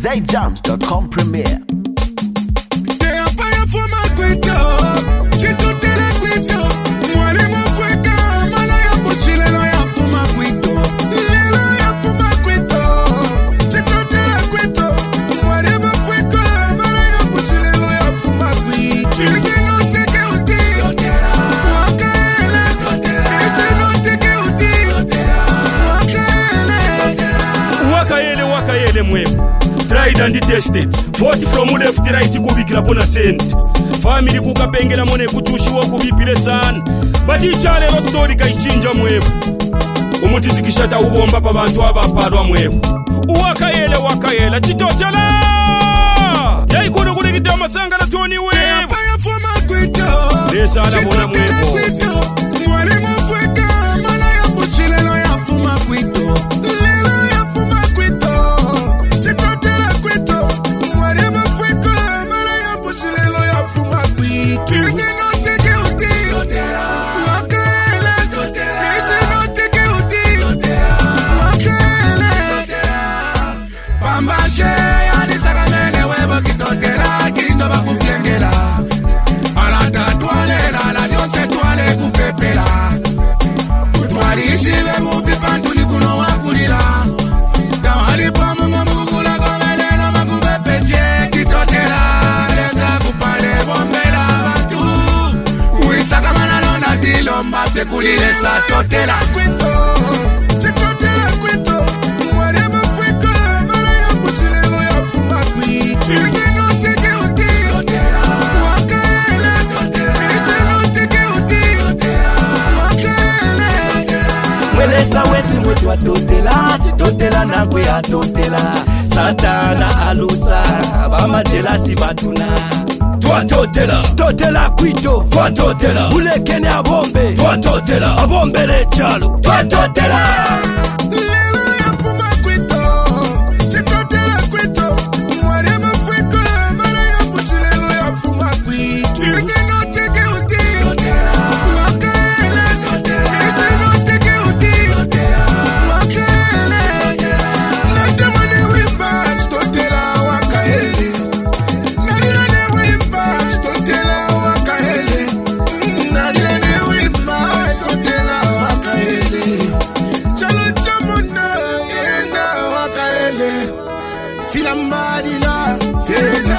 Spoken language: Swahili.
ZJams.com premiere. They are fire for my quito. Chito tele quito. Mwale mo fueka. Mala ya pochile lo ya fuma quito. Lelo ya fuma quito. Chito tele quito. Mwale mo fueka. Mala ya pochile lo ya fuma quito. Ese no te que uti. Wakele. Ese no te que uti. Wakele. Wakayele mwemu. Tried and tested. Vote from left right kubikira bona send. Family kukapengela mone kutushiwa kubipile sana. But ichale lo story kaichinja mwevu. Umutizikishata ubomba pa bantu abaparwa mwevu. Wakayela chitotela. Yaikuru kulikita masanga la Tony wevu. Paya for my quito. Lesa ala bona mwevu. Mwale mo fueka. Mala ya pochile lo ya fuma quito. Lelo ya fuma quito. Chito tele quito. Mwale mo fueka. Mala ya pochile lo ya fuma quito. Ese no te que uti. Wakele. Ese no te que uti. Wakele. Pambashe anisakamene webo kitotela. Kindo bakufyengela. Alata tualela. La dionse tuale kupepela. Kutwalishiwe mupi pantuli kuno wakulila. Kamali pomu mungula komelelo makubepeche kitotela. Leza kupale bombela batu. Uisaka manalo na dilomba sekulile sa totela. Chitotela kwito. Mwale mafueko. Mala ya kuchilelo ya fuma kwito. Ese no te que uti. Wakele. Ese no te que uti. Wakele. Mweleza wezi mwetu atotela. Chitotela na kwe atotela. Satana alusa. Bamatela si batuna. Twatotela. Chitotela kwito. Twatotela. Ulekene abombe. Twatotela. Abombele chalo. Twatotela. Lelo ya fuma kwito. Chitotela kwito. Mwale mafueko. Mala ya pochilelo ya fuma kwito. Ese no te que uti. Wakele. Ese no te que uti. Wakele. Nate mwane wimba. Chitotela wakele. Nadilane wimba. Chitotela wakele. Nadilane wimba. Chitotela wakele. Chalo chamona. Ena wakele. Fila mbadila. Fena.